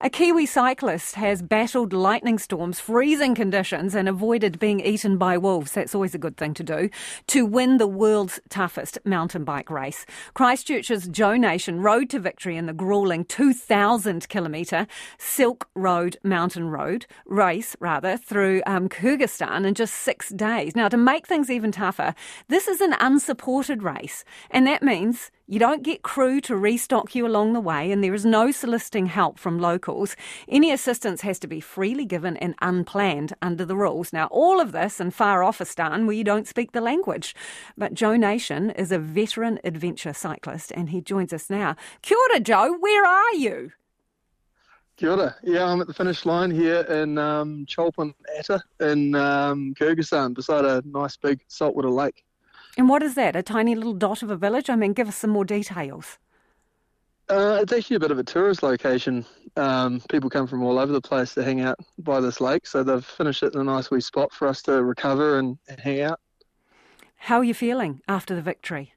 A Kiwi cyclist has battled lightning storms, freezing conditions and avoided being eaten by wolves, that's always a good thing to do, to win the world's toughest mountain bike race. Christchurch's Joe Nation rode to victory in the gruelling 2,000-kilometre Silk Road Mountain Road race through Kyrgyzstan in just 6 days. Now, to make things even tougher, this is an unsupported race, and that means you don't get crew to restock you along the way, and there is no soliciting help from locals. Any assistance has to be freely given and unplanned under the rules. Now, all of this in far-offistan where you don't speak the language. But Joe Nation is a veteran adventure cyclist, and he joins us now. Kia ora, Joe. Where are you? Kia ora. Yeah, I'm at the finish line here in Cholpon Atta in Kyrgyzstan, beside a nice big saltwater lake. And what is that, a tiny little dot of a village? I mean, give us some more details. It's actually a bit of a tourist location. People come from all over the place to hang out by this lake, so they've finished it in a nice wee spot for us to recover and hang out. How are you feeling after the victory?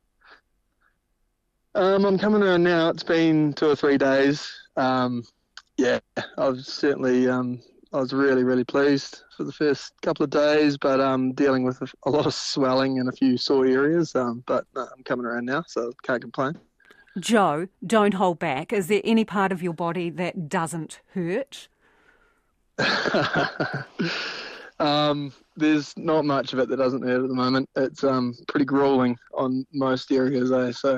I'm coming around now. It's been 2 or 3 days. Yeah, I was really, really pleased for the first couple of days, but dealing with a lot of swelling in a few sore areas. But I'm coming around now, so can't complain. Joe, don't hold back. Is there any part of your body that doesn't hurt? There's not much of it that doesn't hurt at the moment. It's pretty grueling on most areas, So,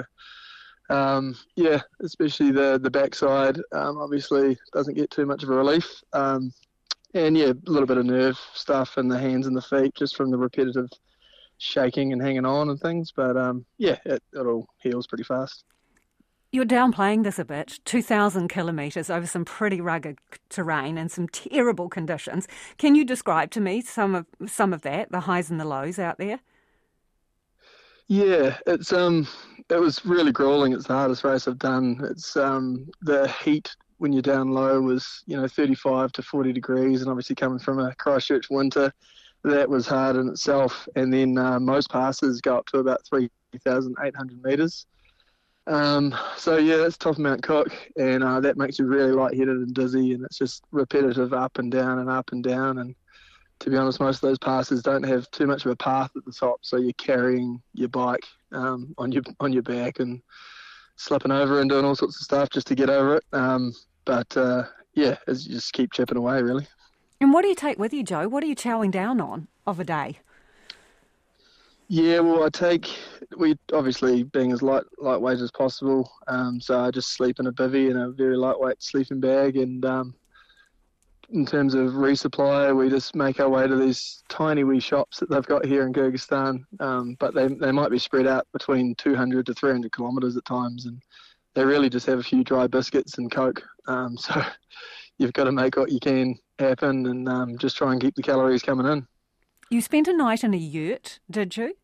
yeah, especially the backside, obviously doesn't get too much of a relief. And yeah, a little bit of nerve stuff in the hands and the feet just from the repetitive shaking and hanging on and things. But yeah, it all heals pretty fast. You're downplaying this a bit. 2,000 kilometres over some pretty rugged terrain and some terrible conditions. Can you describe to me some of that, the highs and the lows out there? Yeah, it was really grueling. It's the hardest race I've done. It's the heat when you're down low was 35 to 40 degrees, and obviously coming from a Christchurch winter, that was hard in itself. And then most passes go up to about 3,800 metres. So yeah, that's top of Mount Cook, and that makes you really lightheaded and dizzy, and it's just repetitive up and down and up and down. And to be honest, most of those passes don't have too much of a path at the top, so you're carrying your bike on your back and slipping over and doing all sorts of stuff just to get over it. But yeah, you just keep chipping away, really. And what do you take with you, Joe? What are you chowing down on of a day? Yeah, well, we obviously being as lightweight as possible. So I just sleep in a bivvy in a very lightweight sleeping bag, and in terms of resupply, we just make our way to these tiny wee shops that they've got here in Kyrgyzstan, but they might be spread out between 200 to 300 kilometres at times, and they really just have a few dry biscuits and Coke. So you've got to make what you can happen and just try and keep the calories coming in. You spent a night in a yurt, did you?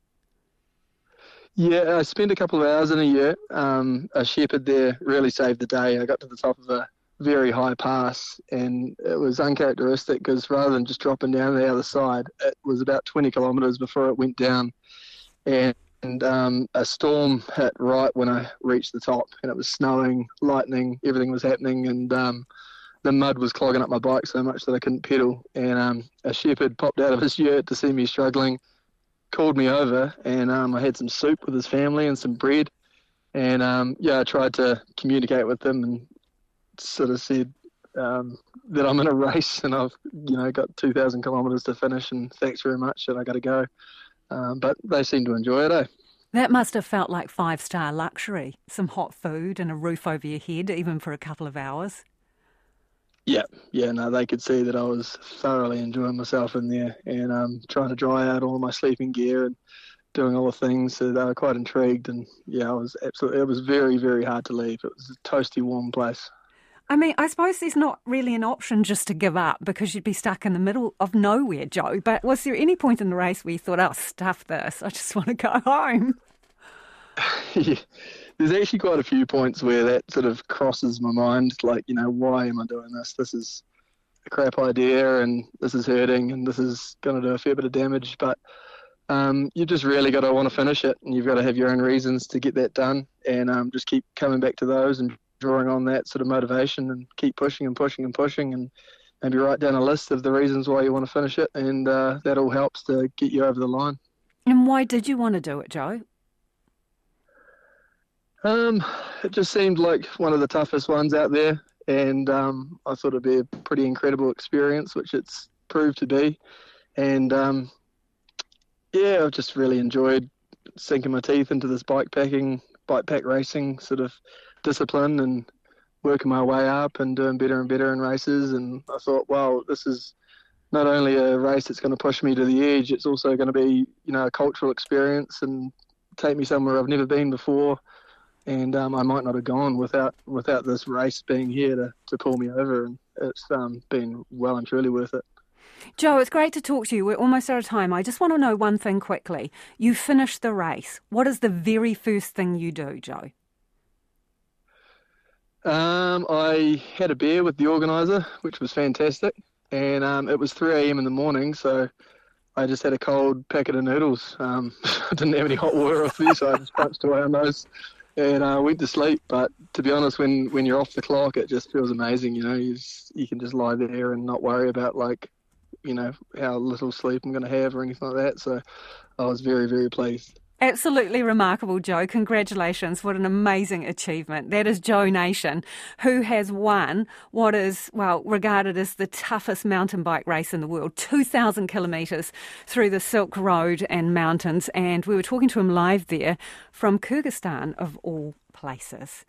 Yeah, I spent a couple of hours in a yurt. A shepherd there really saved the day. I got to the top of a very high pass, and it was uncharacteristic because rather than just dropping down the other side, it was about 20 kilometres before it went down, and a storm hit right when I reached the top, and it was snowing, lightning, everything was happening, and the mud was clogging up my bike so much that I couldn't pedal, and a shepherd popped out of his yurt to see me struggling, called me over, and I had some soup with his family and some bread, and I tried to communicate with them and sort of said that I'm in a race and I've got 2,000 kilometres to finish, and thanks very much, and I got to go. But they seem to enjoy it, eh? That must have felt like 5-star luxury. Some hot food and a roof over your head, even for a couple of hours. Yeah, no, they could see that I was thoroughly enjoying myself in there, and trying to dry out all my sleeping gear and doing all the things. So they were quite intrigued, and yeah, it was very, very hard to leave. It was a toasty, warm place. I mean, I suppose there's not really an option just to give up because you'd be stuck in the middle of nowhere, Joe. But was there any point in the race where you thought, oh, stuff this, I just want to go home? Yeah. There's actually quite a few points where that sort of crosses my mind, like, why am I doing this? This is a crap idea, and this is hurting, and this is going to do a fair bit of damage. But you just really got to want to finish it, and you've got to have your own reasons to get that done, and just keep coming back to those and drawing on that sort of motivation and keep pushing and pushing and pushing, and maybe write down a list of the reasons why you want to finish it, and that all helps to get you over the line. And why did you want to do it, Joe? It just seemed like one of the toughest ones out there, and I thought it'd be a pretty incredible experience, which it's proved to be. And I've just really enjoyed sinking my teeth into this bike pack racing sort of discipline, and working my way up and doing better and better in races. And I thought, well, this is not only a race that's going to push me to the edge, it's also going to be, a cultural experience and take me somewhere I've never been before. And I might not have gone without this race being here to pull me over. And it's been well and truly worth it. Joe, it's great to talk to you. We're almost out of time. I just want to know one thing quickly. You finished the race. What is the very first thing you do, Joe? I had a beer with the organiser, which was fantastic. And it was 3 a.m. in the morning, so I just had a cold packet of noodles. I didn't have any hot water with me, so I just punched away on those. And I went to sleep, but to be honest, when you're off the clock, it just feels amazing. You can just lie there and not worry about how little sleep I'm going to have or anything like that. So I was very, very pleased. Absolutely remarkable, Joe. Congratulations. What an amazing achievement. That is Joe Nation, who has won what is, regarded as the toughest mountain bike race in the world, 2,000 kilometres through the Silk Road and mountains. And we were talking to him live there from Kyrgyzstan, of all places.